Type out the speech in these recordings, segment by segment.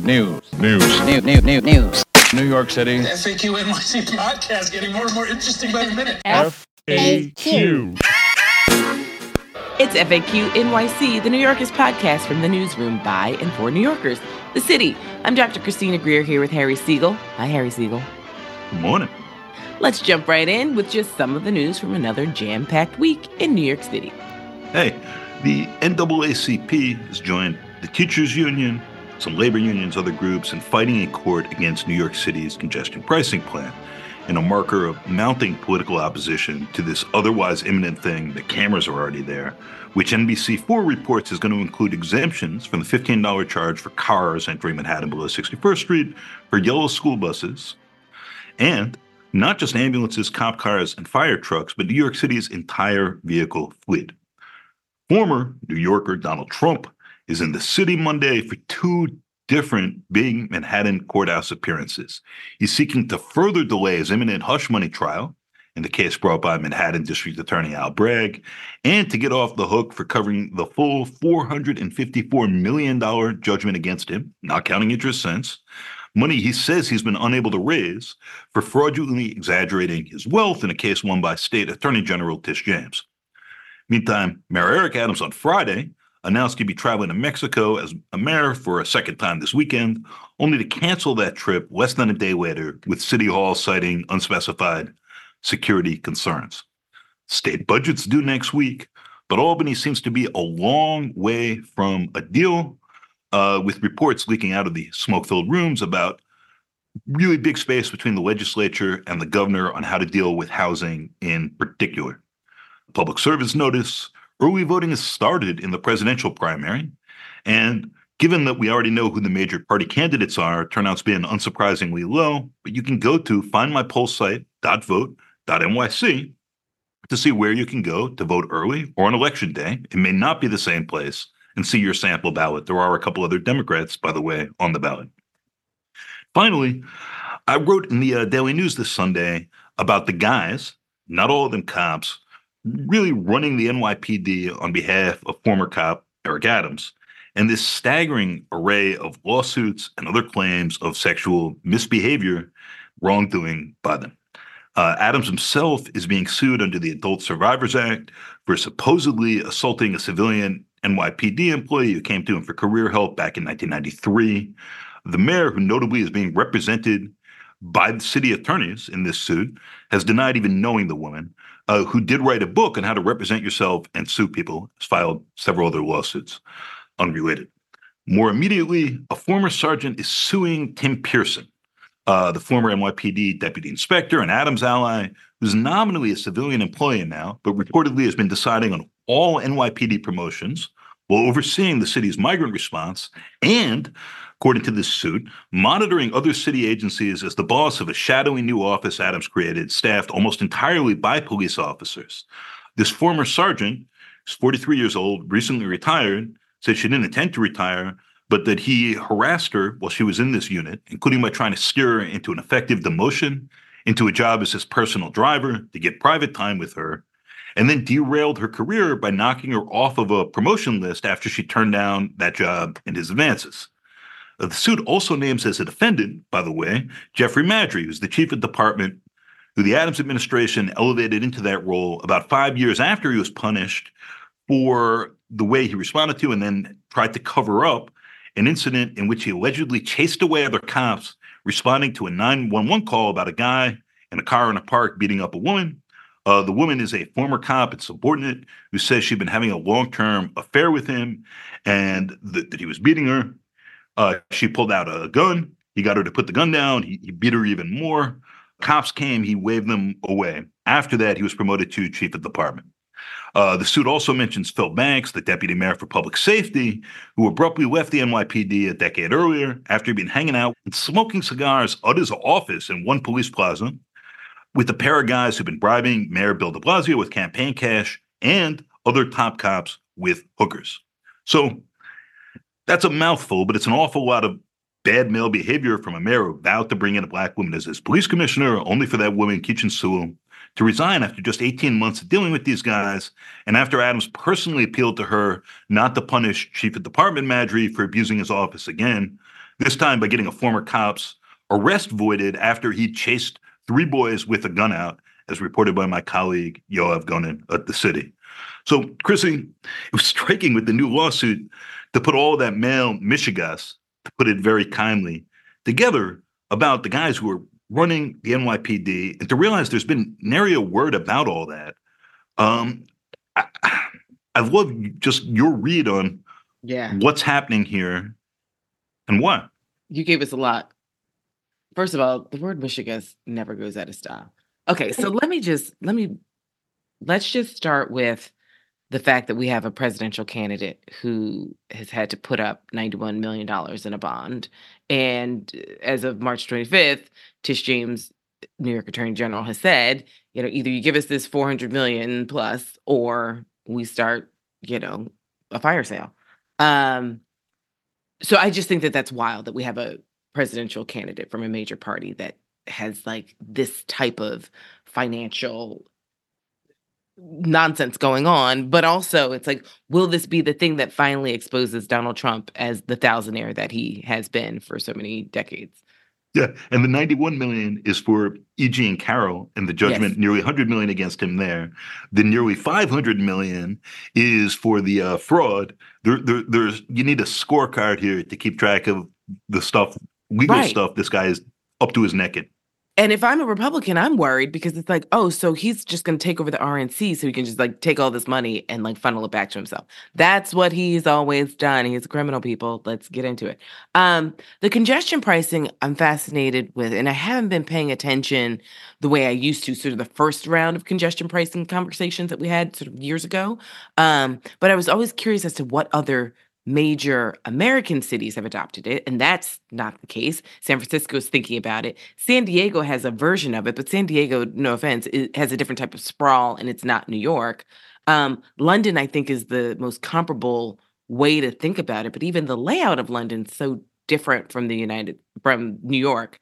News. New York City. The FAQ NYC podcast getting more and more interesting by the minute. FAQ. It's FAQ NYC, the New Yorkers podcast from the newsroom by and for New Yorkers, the city. I'm Dr. Christina Greer here with Harry Siegel. Hi, Harry Siegel. Good morning. Let's jump right in with just some of the news from another jam-packed week in New York City. Hey, the NAACP has joined the teachers union, some labor unions, other groups, in fighting in court against New York City's congestion pricing plan, in a marker of mounting political opposition to this otherwise imminent thing. The cameras are already there, which NBC4 reports is going to include exemptions from the $15 charge for cars entering Manhattan below 61st Street, for yellow school buses, and not just ambulances, cop cars, and fire trucks, but New York City's entire vehicle fleet. Former New Yorker Donald Trump is in the city Monday for two different big Manhattan courthouse appearances. He's seeking to further delay his imminent hush money trial in the case brought by Manhattan District Attorney Al Bragg, and to get off the hook for covering the full $454 million judgment against him, not counting interest since, money he says he's been unable to raise for fraudulently exaggerating his wealth in a case won by State Attorney General Tish James. Meantime, Mayor Eric Adams on Friday announced he'd be traveling to Mexico as a mayor for a second time this weekend, only to cancel that trip less than a day later, with City Hall citing unspecified security concerns. State budget's due next week, but Albany seems to be a long way from a deal, with reports leaking out of the smoke-filled rooms about really big space between the legislature and the governor on how to deal with housing in particular. Public service notice: early voting has started in the presidential primary, and given that we already know who the major party candidates are, turnout's been unsurprisingly low, but you can go to findmypollsite.vote.nyc to see where you can go to vote early or on election day. It may not be the same place, and see your sample ballot. There are a couple other Democrats, by the way, on the ballot. Finally, I wrote in the Daily News this Sunday about the guys, not all of them cops, really running the NYPD on behalf of former cop Eric Adams, and this staggering array of lawsuits and other claims of sexual misbehavior, wrongdoing by them. Adams himself is being sued under the Adult Survivors Act for supposedly assaulting a civilian NYPD employee who came to him for career help back in 1993. The mayor, who notably is being represented by the city attorneys in this suit, has denied even knowing the woman, who did write a book on how to represent yourself and sue people, has filed several other lawsuits unrelated. More immediately, a former sergeant is suing Tim Pearson, the former NYPD deputy inspector and Adams ally, who's nominally a civilian employee now, but reportedly has been deciding on all NYPD promotions while overseeing the city's migrant response and, according to this suit, monitoring other city agencies as the boss of a shadowy new office Adams created, staffed almost entirely by police officers. This former sergeant, who's 43 years old, recently retired, said she didn't intend to retire, but that he harassed her while she was in this unit, including by trying to steer her into an effective demotion, into a job as his personal driver to get private time with her, and then derailed her career by knocking her off of a promotion list after she turned down that job and his advances. The suit also names as a defendant, by the way, Jeffrey Maddrey, who's the chief of department, who the Adams administration elevated into that role about 5 years after he was punished for the way he responded to and then tried to cover up an incident in which he allegedly chased away other cops responding to a 911 call about a guy in a car in a park beating up a woman. The woman is a former cop and subordinate who says she'd been having a long-term affair with him and that he was beating her. She pulled out a gun. He got her to put the gun down. He beat her even more. Cops came. He waved them away. After that, he was promoted to chief of department. The suit also mentions Phil Banks, the deputy mayor for public safety, who abruptly left the NYPD a decade earlier after he'd been hanging out and smoking cigars at his office in one police plaza with a pair of guys who've been bribing Mayor Bill de Blasio with campaign cash and other top cops with hookers. So that's a mouthful, but it's an awful lot of bad male behavior from a mayor who vowed to bring in a black woman as his police commissioner, only for that woman, Keechant Sewell, to resign after just 18 months of dealing with these guys, and after Adams personally appealed to her not to punish Chief of Department Maddrey for abusing his office again, this time by getting a former cop's arrest voided after he chased 3 boys with a gun out, as reported by my colleague Yoav Gonen at The City. So, Chrissy, it was striking with the new lawsuit to put all that male Michigas, to put it very kindly, together about the guys who were running the NYPD, and to realize there's been nary a word about all that. I love just your read on what's happening here and what. You gave us a lot. First of all, the word Michigas never goes out of style. Okay, so let's just start with the fact that we have a presidential candidate who has had to put up $91 million in a bond. And as of March 25th, Tish James, New York Attorney General, has said, either you give us this $400 million plus or we start, a fire sale. So I just think that that's wild that we have a presidential candidate from a major party that has like this type of financial nonsense going on, but also it's like, will this be the thing that finally exposes Donald Trump as the thousandaire that he has been for so many decades? Yeah, and the 91 million is for E.G. and Carroll, and the judgment nearly 100 million against him there. The nearly 500 million is for the fraud. There's you need a scorecard here to keep track of the stuff, legal stuff this guy is up to his neck in. And if I'm a Republican, I'm worried because it's like, oh, so he's just going to take over the RNC so he can just like take all this money and like funnel it back to himself. That's what he's always done. He's a criminal, people. Let's get into it. The congestion pricing, I'm fascinated with, and I haven't been paying attention the way I used to, sort of the first round of congestion pricing conversations that we had sort of years ago. But I was always curious as to what other major American cities have adopted it, and that's not the case. San Francisco is thinking about it. San Diego has a version of it, but San Diego, no offense, it has a different type of sprawl, and it's not New York. London, I think, is the most comparable way to think about it, but even the layout of London is so different from from New York.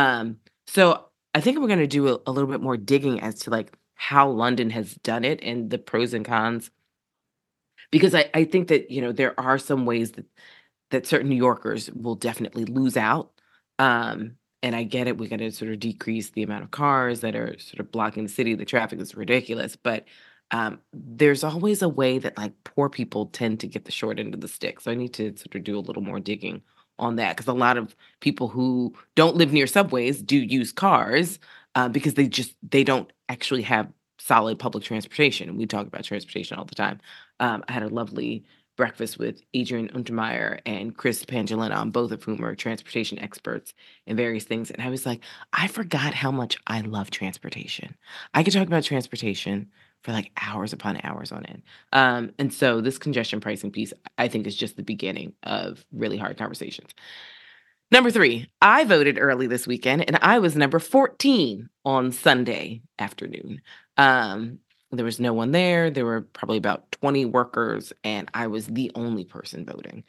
So I think we're going to do a little bit more digging as to like how London has done it and the pros and cons. Because I think that, there are some ways that certain New Yorkers will definitely lose out. And I get it. We got to sort of decrease the amount of cars that are sort of blocking the city. The traffic is ridiculous. But there's always a way that like poor people tend to get the short end of the stick. So I need to sort of do a little more digging on that. Because a lot of people who don't live near subways do use cars because they don't actually have solid public transportation. And we talk about transportation all the time. I had a lovely breakfast with Adrian Untermeyer and Chris Pangolina, both of whom are transportation experts in various things. And I was like, I forgot how much I love transportation. I could talk about transportation for like hours upon hours on end. And so this congestion pricing piece, I think, is just the beginning of really hard conversations. Number 3, I voted early this weekend, and I was number 14 on Sunday afternoon. There was no one there. There were probably about 20 workers, and I was the only person voting,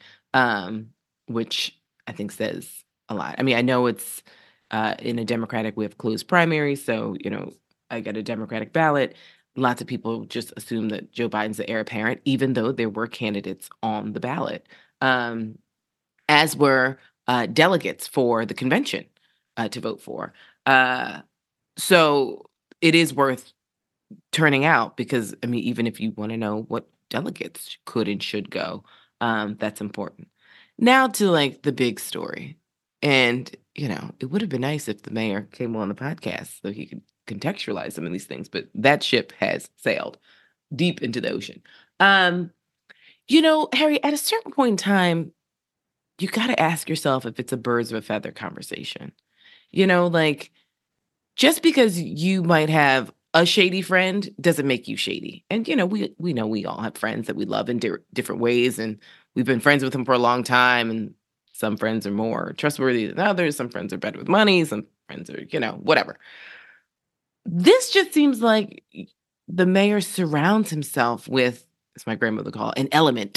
which I think says a lot. I mean, I know it's in a Democratic, we have closed primaries, so, I got a Democratic ballot. Lots of people just assume that Joe Biden's the heir apparent, even though there were candidates on the ballot, as were delegates for the convention to vote for. So it is worth turning out because, I mean, even if you want to know what delegates could and should go, that's important. Now to like the big story. And, it would have been nice if the mayor came on the podcast so he could contextualize some of these things, but that ship has sailed deep into the ocean. Harry, at a certain point in time, you got to ask yourself if it's a birds of a feather conversation. Like just because you might have a shady friend doesn't make you shady. And, we know we all have friends that we love in different ways. And we've been friends with them for a long time. And some friends are more trustworthy than others. Some friends are better with money. Some friends are, whatever. This just seems like the mayor surrounds himself with, as my grandmother would call it, an element.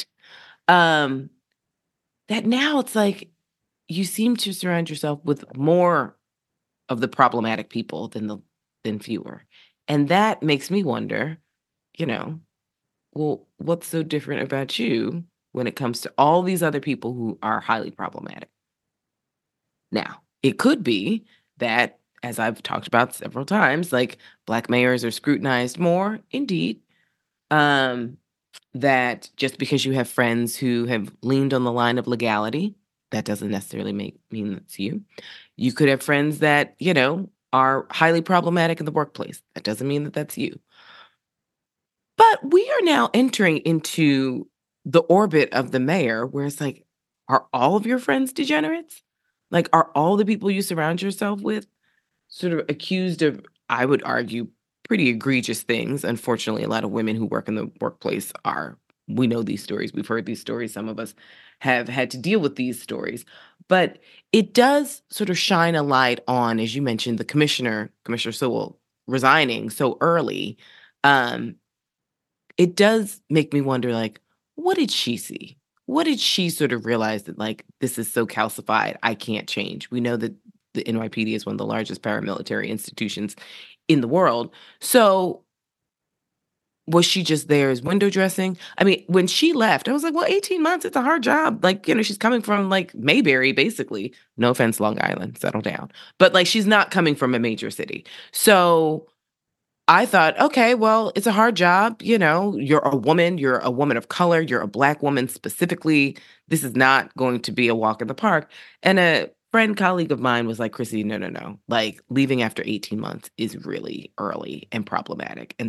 That now it's like you seem to surround yourself with more of the problematic people than fewer. And that makes me wonder, you know, well, what's so different about you when it comes to all these other people who are highly problematic? Now, it could be that, as I've talked about several times, like Black mayors are scrutinized more, indeed. Um, that just because you have friends who have leaned on the line of legality, that doesn't necessarily mean that's you. You could have friends that, are highly problematic in the workplace. That doesn't mean that that's you. But we are now entering into the orbit of the mayor where it's like, are all of your friends degenerates? Like, are all the people you surround yourself with sort of accused of, I would argue, pretty egregious things? Unfortunately, a lot of women who work in the workplace are, we know these stories, we've heard these stories. Some of us have had to deal with these stories. But it does sort of shine a light on, as you mentioned, the Commissioner Sewell, resigning so early. Um, it does make me wonder, like, what did she see? What did she sort of realize that, like, this is so calcified, I can't change? We know that the NYPD is one of the largest paramilitary institutions in the world. So was she just there as window dressing? I mean, when she left, I was like, well, 18 months, it's a hard job. Like, she's coming from like Mayberry, basically. No offense, Long Island, settle down. But like, she's not coming from a major city. So I thought, okay, well, it's a hard job. You're a woman of color, you're a Black woman specifically. This is not going to be a walk in the park. And a colleague of mine was like, Chrissy, no, no, no. Like, leaving after 18 months is really early and problematic. And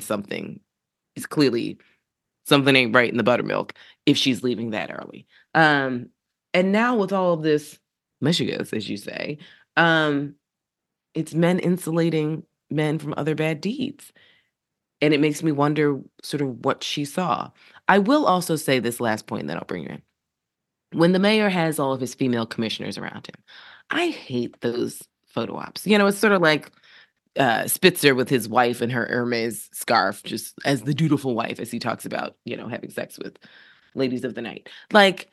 something ain't right in the buttermilk if she's leaving that early. And now with all of this mishigas, as you say, it's men insulating men from other bad deeds. And it makes me wonder sort of what she saw. I will also say this last point, and then I'll bring you in. When the mayor has all of his female commissioners around him, I hate those photo ops. It's sort of like Spitzer with his wife and her Hermes scarf, just as the dutiful wife, as he talks about, having sex with ladies of the night. Like,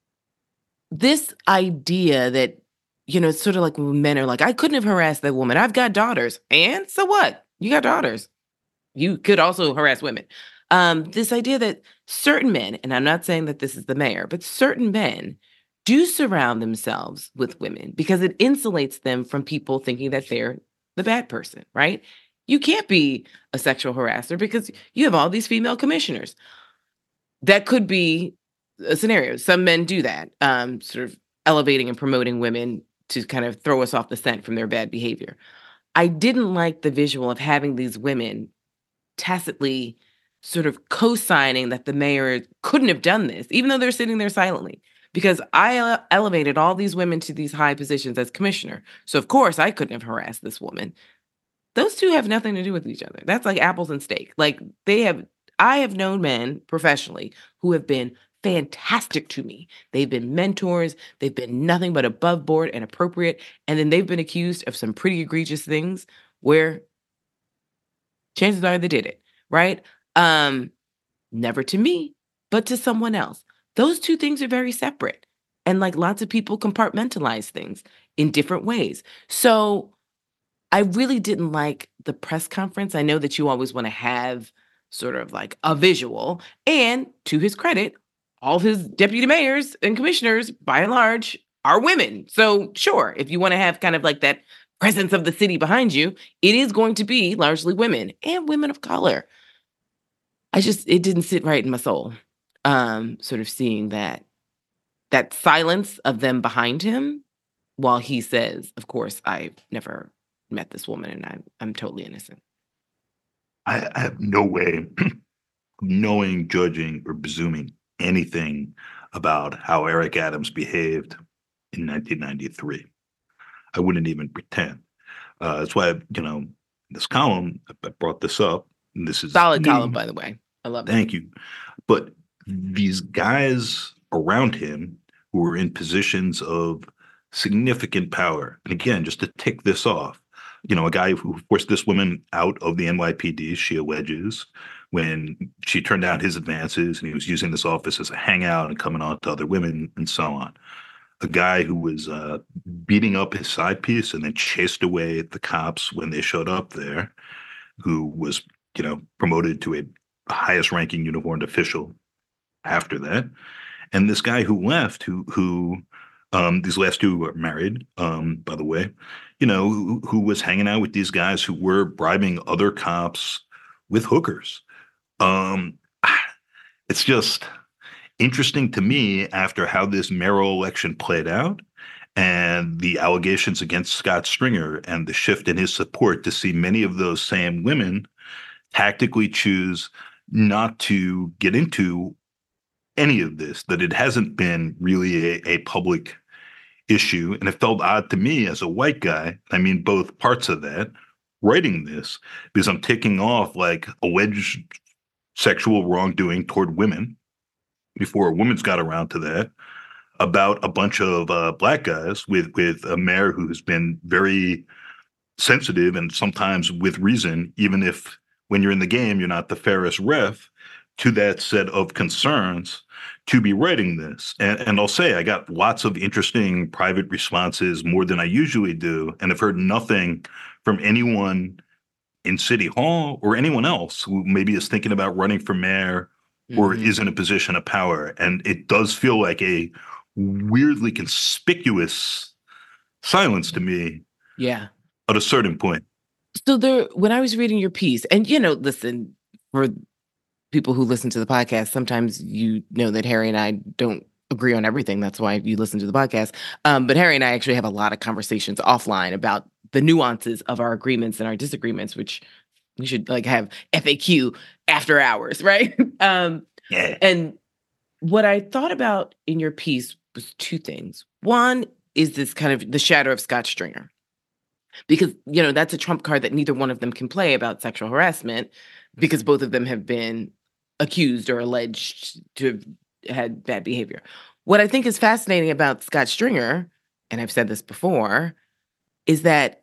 this idea that, it's sort of like when men are like, I couldn't have harassed that woman. I've got daughters. And so what? You got daughters. You could also harass women. This idea that certain men, and I'm not saying that this is the mayor, but certain men do surround themselves with women because it insulates them from people thinking that they're the bad person, right? You can't be a sexual harasser because you have all these female commissioners. That could be a scenario. Some men do that, sort of elevating and promoting women to kind of throw us off the scent from their bad behavior. I didn't like the visual of having these women tacitly sort of co-signing that the mayor couldn't have done this, even though they're sitting there silently. Because I elevated all these women to these high positions as commissioner. So, of course, I couldn't have harassed this woman. Those two have nothing to do with each other. That's like apples and steak. Like, I have known men professionally who have been fantastic to me. They've been mentors. They've been nothing but above board and appropriate. And then they've been accused of some pretty egregious things where chances are they did it, right? Never to me, but to someone else. Those two things are very separate. And like, lots of people compartmentalize things in different ways. So I really didn't like the press conference. I know that you always want to have sort of like a visual. And to his credit, all of his deputy mayors and commissioners, by and large, are women. So sure, if you want to have kind of like that presence of the city behind you, it is going to be largely women and women of color. It didn't sit right in my soul. Sort of seeing that silence of them behind him while he says, of course, I've never met this woman and I'm totally innocent. I have no way of knowing, judging, or presuming anything about how Eric Adams behaved in 1993. I wouldn't even pretend. That's why, this column, I brought this up. And this is solid column, by the way. I love it. Thank you. But these guys around him who were in positions of significant power, and again, just to tick this off, a guy who forced this woman out of the NYPD, she alleges, when she turned down his advances and he was using this office as a hangout and coming on to other women and so on. A guy who was beating up his side piece and then chased away the cops when they showed up there. who was, promoted to a highest ranking uniformed official after that. And this guy who left, who these last two are married, by the way, who was hanging out with these guys who were bribing other cops with hookers. Um, it's just interesting to me after how this mayoral election played out and the allegations against Scott Stringer and the shift in his support to see many of those same women tactically choose not to get into any of this, that it hasn't been really a public issue. And it felt odd to me as a white guy, I mean, both parts of that, writing this, because I'm taking off like alleged sexual wrongdoing toward women before a woman's got around to that, about a bunch of black guys with a mayor who's been very sensitive and sometimes with reason, even if when you're in the game, you're not the fairest ref, to that set of concerns to be writing this. And I'll say I got lots of interesting private responses, more than I usually do, and I've heard nothing from anyone in City Hall or anyone else who maybe is thinking about running for mayor or is in a position of power. And it does feel like a weirdly conspicuous silence to me. Yeah. At a certain point. So when I was reading your piece, and listen, for people who listen to the podcast, sometimes that Harry and I don't agree on everything. That's why you listen to the podcast. But Harry and I actually have a lot of conversations offline about the nuances of our agreements and our disagreements, which we should have FAQ after hours, right? Yeah. And what I thought about in your piece was two things. One is this kind of the shadow of Scott Stringer. Because, that's a trump card that neither one of them can play about sexual harassment, because both of them have been accused or alleged to have had bad behavior. What I think is fascinating about Scott Stringer, and I've said this before, is that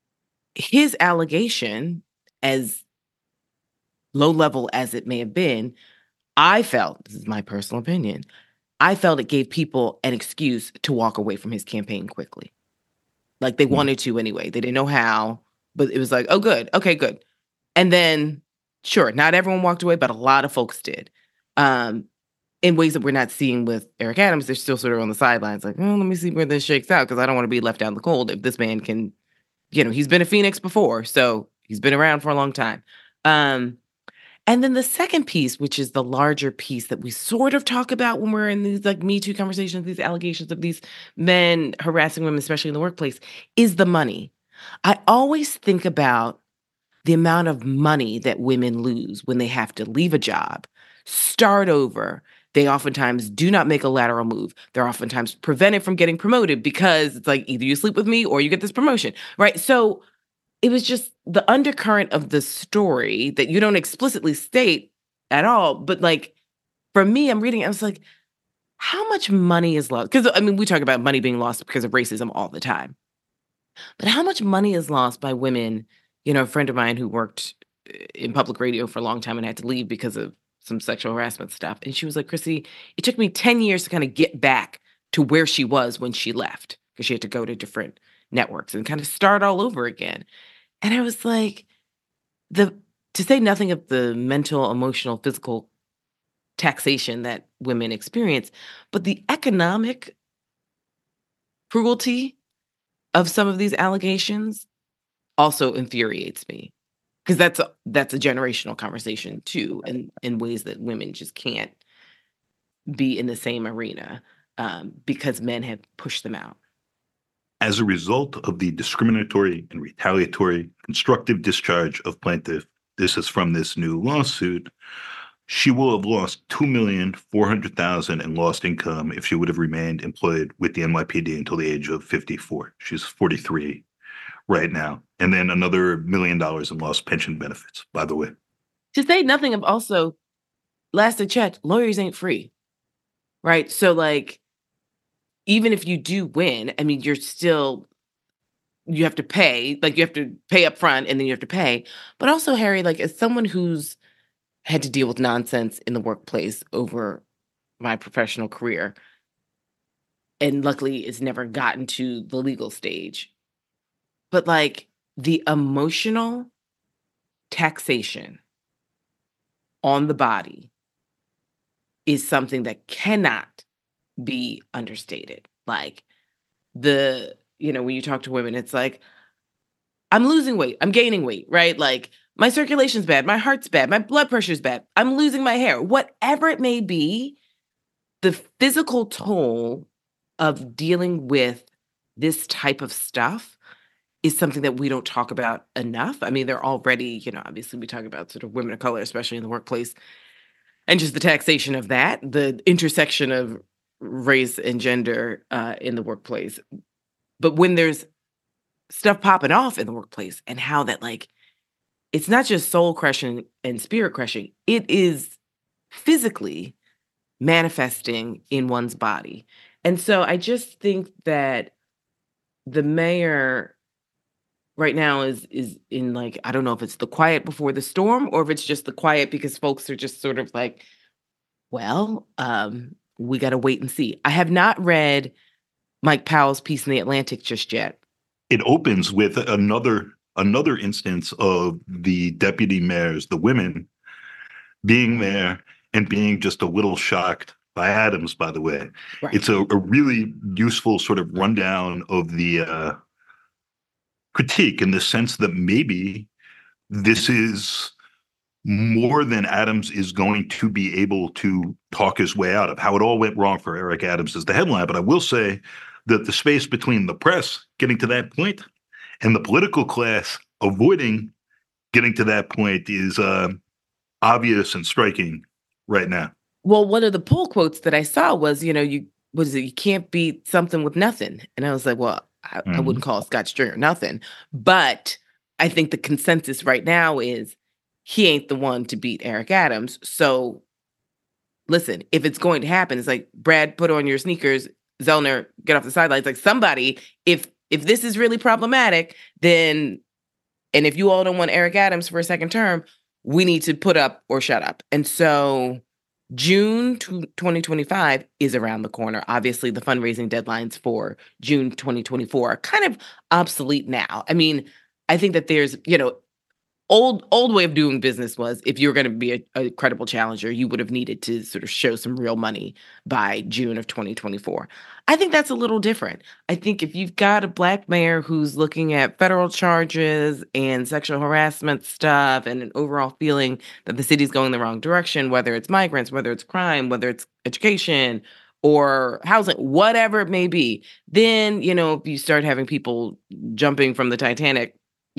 his allegation, as low level as it may have been, I felt, this is my personal opinion, I felt it gave people an excuse to walk away from his campaign quickly. Like they wanted to anyway. They didn't know how, but it was like, oh, good. Okay, good. And then, sure, not everyone walked away, but a lot of folks did. In ways that we're not seeing with Eric Adams. They're still sort of on the sidelines, like, let me see where this shakes out, because I don't want to be left out in the cold if this man can, he's been a Phoenix before, so he's been around for a long time. And then the second piece, which is the larger piece that we sort of talk about when we're in these Me Too conversations, these allegations of these men harassing women, especially in the workplace, is the money. I always think about the amount of money that women lose when they have to leave a job, start over. They oftentimes do not make a lateral move. They're oftentimes prevented from getting promoted because it's like either you sleep with me or you get this promotion, right? So it was just the undercurrent of the story that you don't explicitly state at all. But for me, I'm reading, I was like, how much money is lost? Because we talk about money being lost because of racism all the time. But how much money is lost by women? A friend of mine who worked in public radio for a long time and had to leave because of some sexual harassment stuff. And she was like, Chrissy, it took me 10 years to kind of get back to where she was when she left, because she had to go to different networks and kind of start all over again. And I was like, to say nothing of the mental, emotional, physical taxation that women experience, but the economic cruelty of some of these allegations also infuriates me, because that's a generational conversation too, and in ways that women just can't be in the same arena because men have pushed them out. As a result of the discriminatory and retaliatory constructive discharge of plaintiff, this is from this new lawsuit, she will have lost $2,400,000 in lost income if she would have remained employed with the NYPD until the age of 54. She's 43 right now. And then another $1 million in lost pension benefits, by the way. To say nothing of also, last I checked, lawyers ain't free, right? So even if you do win, you have to pay, you have to pay up front and then you have to pay. But also, Harry, as someone who's had to deal with nonsense in the workplace over my professional career, and luckily it's never gotten to the legal stage, but the emotional taxation on the body is something that cannot be understated. Like when you talk to women, it's like, I'm losing weight, I'm gaining weight, right? Like my circulation's bad, my heart's bad, my blood pressure's bad, I'm losing my hair, whatever it may be, the physical toll of dealing with this type of stuff is something that we don't talk about enough. I mean, they're already, obviously we talk about sort of women of color, especially in the workplace, and just the taxation of that, the intersection of race and gender in the workplace. But when there's stuff popping off in the workplace and how that, like, it's not just soul crushing and spirit crushing, it is physically manifesting in one's body. And so I just think that the mayor right now is in, like, I don't know if it's the quiet before the storm or if it's just the quiet because folks are just sort of like, well, we got to wait and see. I have not read Mike Powell's piece in The Atlantic just yet. It opens with another instance of the deputy mayors, the women, being there and being just a little shocked by Adams, by the way. Right. It's a really useful sort of rundown of the critique in the sense that maybe this is more than Adams is going to be able to talk his way out of. How it all went wrong for Eric Adams is the headline. But I will say that the space between the press getting to that point and the political class avoiding getting to that point is obvious and striking right now. Well, one of the pull quotes that I saw was, you can't beat something with nothing. And I was like, well, I wouldn't call Scott Stringer nothing. But I think the consensus right now is he ain't the one to beat Eric Adams. So listen, if it's going to happen, it's like, Brad, put on your sneakers, Zellner, get off the sidelines. Like somebody, if this is really problematic, then, and if you all don't want Eric Adams for a second term, we need to put up or shut up. And so June 2025 is around the corner. Obviously, the fundraising deadlines for June 2024 are kind of obsolete now. I mean, I think that there's, old way of doing business was if you were going to be a credible challenger, you would have needed to sort of show some real money by June of 2024. I think that's a little different. I think if you've got a Black mayor who's looking at federal charges and sexual harassment stuff and an overall feeling that the city's going the wrong direction, whether it's migrants, whether it's crime, whether it's education or housing, whatever it may be, then, if you start having people jumping from the Titanic,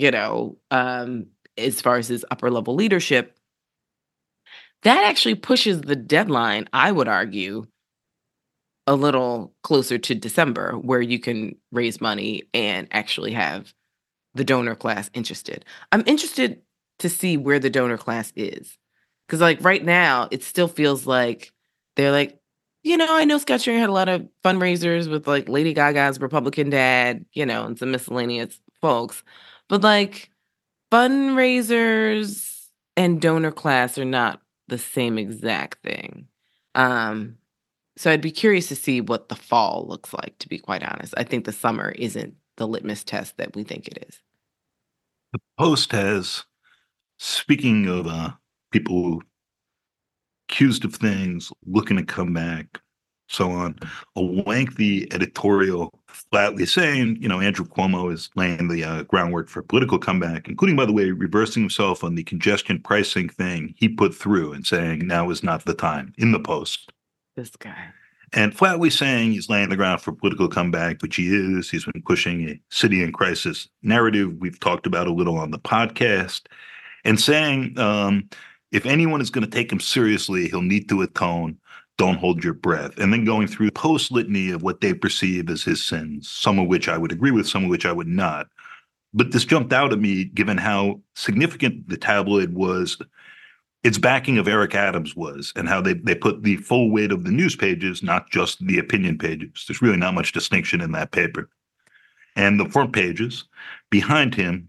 as far as his upper level leadership, that actually pushes the deadline, I would argue, a little closer to December, where you can raise money and actually have the donor class interested. I'm interested to see where the donor class is. Because like right now, it still feels like they're like, I know Scott Stringer had a lot of fundraisers with like Lady Gaga's Republican dad, and some miscellaneous folks. But like, fundraisers and donor class are not the same exact thing. So I'd be curious to see what the fall looks like, to be quite honest. I think the summer isn't the litmus test that we think it is. The Post has, speaking of people accused of things, looking to come back, so on, a lengthy editorial flatly saying, Andrew Cuomo is laying the groundwork for a political comeback, including, by the way, reversing himself on the congestion pricing thing he put through and saying now is not the time in the Post. This guy. And flatly saying he's laying the ground for a political comeback, which he is. He's been pushing a city in crisis narrative we've talked about a little on the podcast, and saying if anyone is going to take him seriously, he'll need to atone. Don't hold your breath. And then going through post litany of what they perceive as his sins, some of which I would agree with, some of which I would not. But this jumped out at me, given how significant the tabloid was, its backing of Eric Adams was, and how they put the full weight of the news pages, not just the opinion pages. There's really not much distinction in that paper. And the front pages behind him.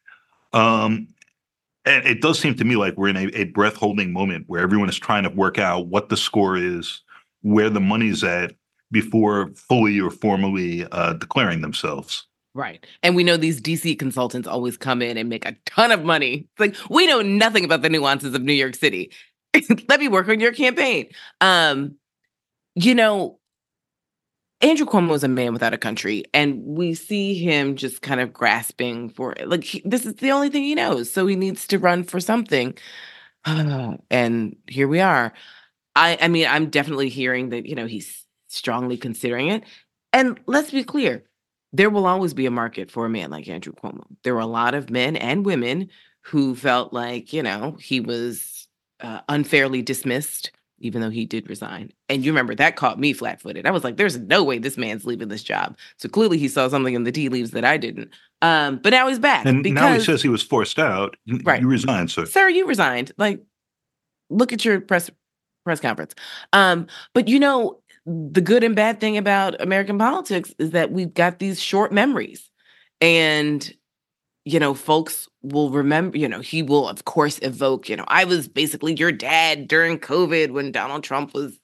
And it does seem to me like we're in a breath-holding moment where everyone is trying to work out what the score is, where the money's at, before fully or formally declaring themselves. Right. And we know these DC consultants always come in and make a ton of money. It's like, we know nothing about the nuances of New York City. Let me work on your campaign. You know, Andrew Cuomo is a man without a country, and we see him just kind of grasping for like this is the only thing he knows, so he needs to run for something. And here we are. I mean, I'm definitely hearing that, he's strongly considering it. And let's be clear, there will always be a market for a man like Andrew Cuomo. There were a lot of men and women who felt like, he was unfairly dismissed, even though he did resign. And you remember that caught me flat-footed. I was like, there's no way this man's leaving this job. So clearly he saw something in the tea leaves that I didn't. But now he's back. And now he says he was forced out. Right. You resigned, sir. Sir, you resigned. Like, look at your press conference. But the good and bad thing about American politics is that we've got these short memories. And, folks will remember, he will, of course, evoke, I was basically your dad during COVID when Donald Trump was,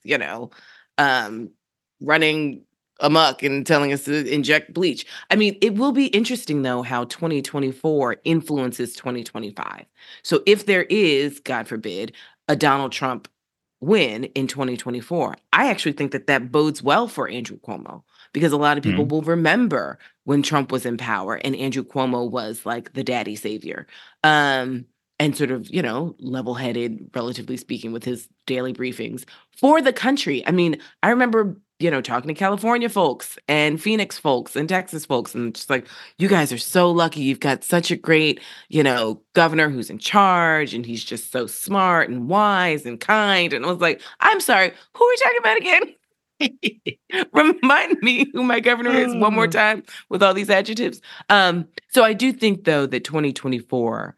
running amok and telling us to inject bleach. I mean, it will be interesting, though, how 2024 influences 2025. So if there is, God forbid, a Donald Trump win in 2024, I actually think that bodes well for Andrew Cuomo, because a lot of people will remember when Trump was in power and Andrew Cuomo was like the daddy savior, and sort of, level-headed, relatively speaking, with his daily briefings for the country. I mean, I remember, talking to California folks and Phoenix folks and Texas folks, and just like, you guys are so lucky. You've got such a great, governor who's in charge, and he's just so smart and wise and kind. And I was like, I'm sorry, who are we talking about again? Remind me who my governor is one more time with all these adjectives. So I do think, though, that 2024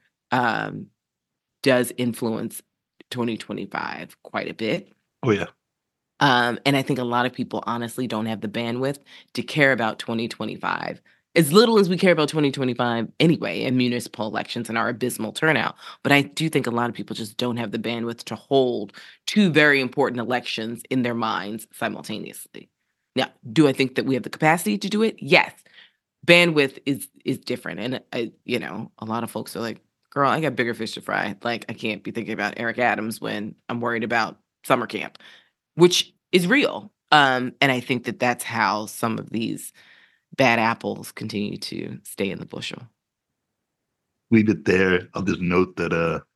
does influence 2025 quite a bit. Oh, yeah. And I think a lot of people honestly don't have the bandwidth to care about 2025 as little as we care about 2025 anyway in municipal elections and our abysmal turnout. But I do think a lot of people just don't have the bandwidth to hold two very important elections in their minds simultaneously. Now, do I think that we have the capacity to do it? Yes. Bandwidth is different. And, a lot of folks are like, girl, I got bigger fish to fry. Like, I can't be thinking about Eric Adams when I'm worried about summer camp, which is real. And I think that that's how some of these bad apples continue to stay in the bushel. Leave it there. I'll just note that,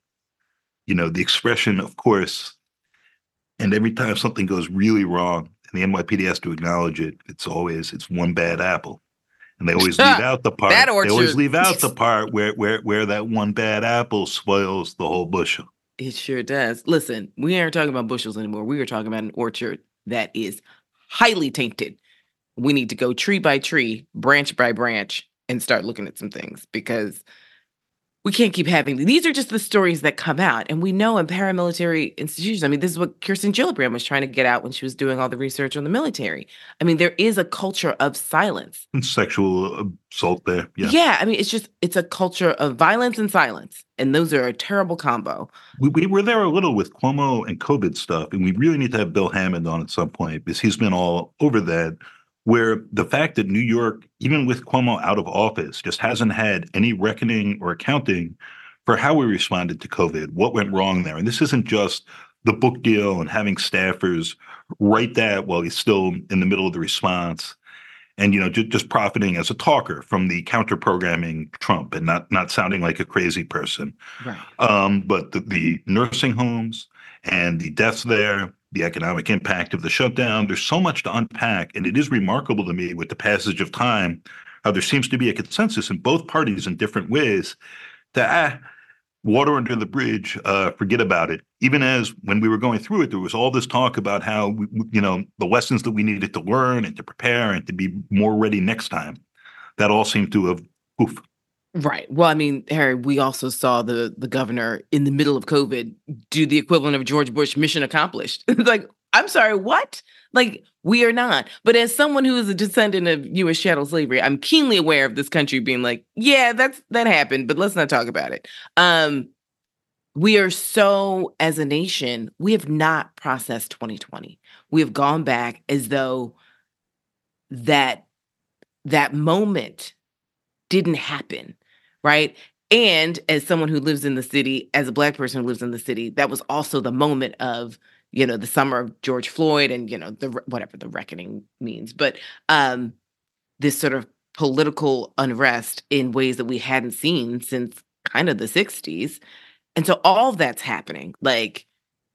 the expression, of course, and every time something goes really wrong and the NYPD has to acknowledge it, it's one bad apple. And they always leave out the part. They always leave out the part where that one bad apple spoils the whole bushel. It sure does. Listen, we aren't talking about bushels anymore. We are talking about an orchard that is highly tainted. We need to go tree by tree, branch by branch, and start looking at some things, because we can't keep having these are just the stories that come out. And we know in paramilitary institutions, I mean, this is what Kirsten Gillibrand was trying to get out when she was doing all the research on the military. I mean, there is a culture of silence. And sexual assault there. Yeah. Yeah. I mean, it's a culture of violence and silence. And those are a terrible combo. We were there a little with Cuomo and COVID stuff, and we really need to have Bill Hammond on at some point, because he's been all over that, where the fact that New York, even with Cuomo out of office, just hasn't had any reckoning or accounting for how we responded to COVID, what went wrong there. And this isn't just the book deal and having staffers write that while he's still in the middle of the response, and just profiting as a talker from the counter-programming Trump and not sounding like a crazy person. Right. But the nursing homes and the deaths there, the economic impact of the shutdown, there's so much to unpack. And it is remarkable to me, with the passage of time, how there seems to be a consensus in both parties in different ways that water under the bridge, forget about it. Even as when we were going through it, there was all this talk about how, the lessons that we needed to learn and to prepare and to be more ready next time. That all seemed to have poof. Right. Well, I mean, Harry, we also saw the governor in the middle of COVID do the equivalent of George Bush, mission accomplished. Like, I'm sorry, what? Like, we are not. But as someone who is a descendant of U.S. chattel slavery, I'm keenly aware of this country being like, yeah, that happened, but let's not talk about it. We are so, as a nation, we have not processed 2020. We have gone back as though that moment didn't happen, right? And as someone who lives in the city, as a Black person who lives in the city, that was also the moment of, the summer of George Floyd and, whatever the reckoning means. But this sort of political unrest in ways that we hadn't seen since kind of the 60s. And so all of that's happening. Like,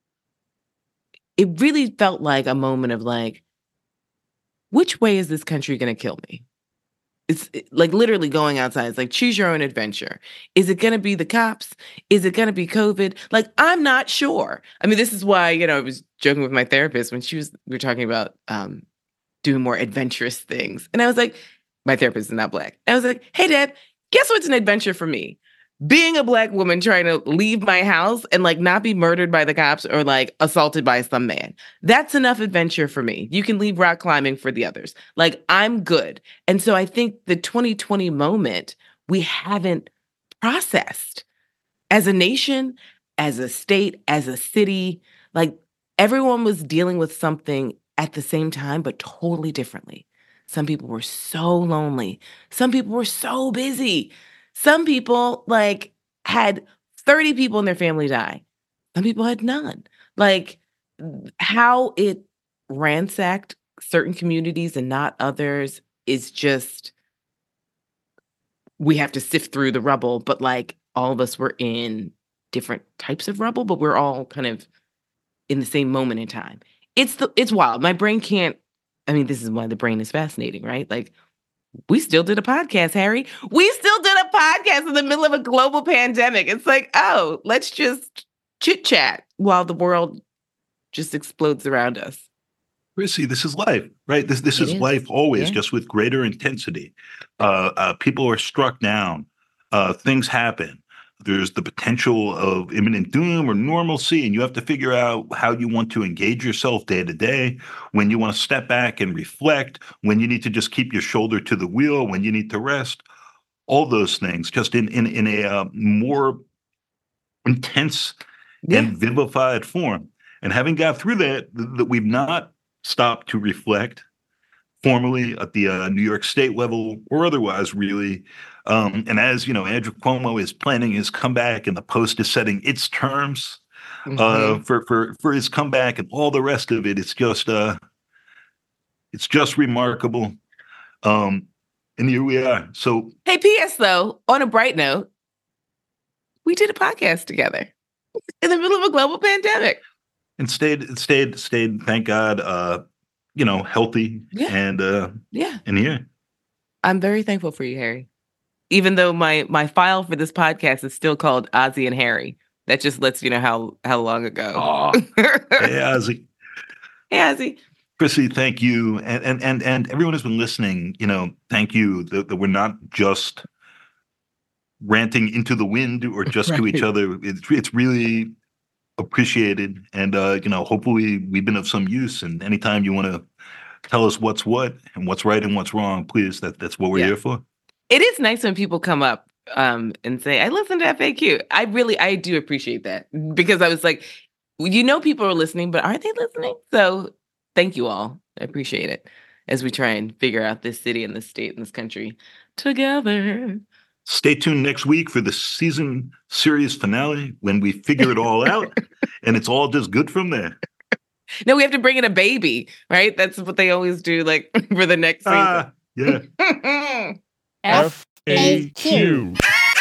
it really felt like a moment of like, which way is this country going to kill me? It's like literally going outside. It's like, choose your own adventure. Is it going to be the cops? Is it going to be COVID? Like, I'm not sure. I mean, this is why, I was joking with my therapist when we were talking about doing more adventurous things. And I was like, my therapist is not Black. I was like, hey, Deb, guess what's an adventure for me? Being a Black woman trying to leave my house and like not be murdered by the cops or like assaulted by some man. That's enough adventure for me. You can leave rock climbing for the others. Like, I'm good. And so I think the 2020 moment we haven't processed as a nation, as a state, as a city. Like, everyone was dealing with something at the same time, but totally differently. Some people were so lonely. Some people were so busy. Some people like had 30 people in their family die. Some people had none. Like, how it ransacked certain communities and not others is just, we have to sift through the rubble. But like, all of us were in different types of rubble, but we're all kind of in the same moment in time. It's wild. My brain can't. I mean, this is why the brain is fascinating, right? Like, we still did a podcast, Harry. We still did a podcast in the middle of a global pandemic. It's like, oh, let's just chit chat while the world just explodes around us. Chrissy, this is life, right? This is life always, just with greater intensity. People are struck down. Things happen. There's the potential of imminent doom or normalcy, and you have to figure out how you want to engage yourself day to day, when you want to step back and reflect, when you need to just keep your shoulder to the wheel, when you need to rest. All those things just in a more intense and vivified form. And having got through that we've not stopped to reflect formally at the New York State level or otherwise, really. And as Andrew Cuomo is planning his comeback, and the Post is setting its terms for his comeback, and all the rest of it, it's just remarkable. And here we are. So, hey, P.S. though, on a bright note, we did a podcast together in the middle of a global pandemic, and stayed. Thank God. Healthy and here. I'm very thankful for you, Harry. Even though my file for this podcast is still called Ozzy and Harry. That just lets you know how long ago. Oh, hey, Ozzy. Hey, Ozzy. Chrissy, thank you. And everyone who's been listening, thank you that we're not just ranting into the wind or just to each other. It's really appreciated. And, hopefully we've been of some use. And anytime you want to tell us what's what and what's right and what's wrong, please, that's what we're here for. It is nice when people come up and say, I listen to FAQ. I do appreciate that, because I was like, people are listening, but aren't they listening? So thank you all. I appreciate it as we try and figure out this city and this state and this country together. Stay tuned next week for the season series finale, when we figure it all out and it's all just good from there. No, we have to bring in a baby, right? That's what they always do, like, for the next season. Yeah. FAQ.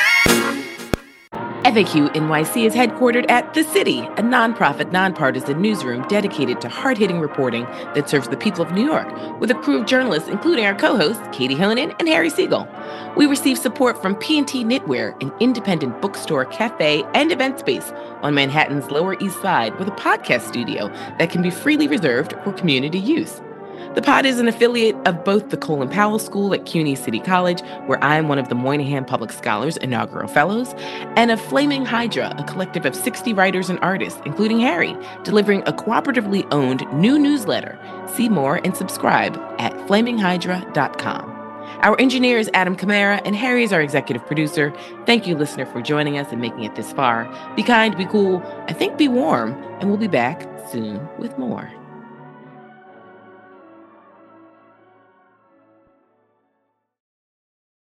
FAQ NYC is headquartered at The City, a nonprofit, nonpartisan newsroom dedicated to hard-hitting reporting that serves the people of New York, with a crew of journalists, including our co-hosts, Katie Honan and Harry Siegel. We receive support from P&T Knitwear, an independent bookstore, cafe, and event space on Manhattan's Lower East Side, with a podcast studio that can be freely reserved for community use. The pod is an affiliate of both the Colin Powell School at CUNY City College, where I am one of the Moynihan Public Scholars inaugural fellows, and of Flaming Hydra, a collective of 60 writers and artists, including Harry, delivering a cooperatively owned new newsletter. See more and subscribe at flaminghydra.com. Our engineer is Adam Camara, and Harry is our executive producer. Thank you, listener, for joining us and making it this far. Be kind, be cool, I think be warm, and we'll be back soon with more.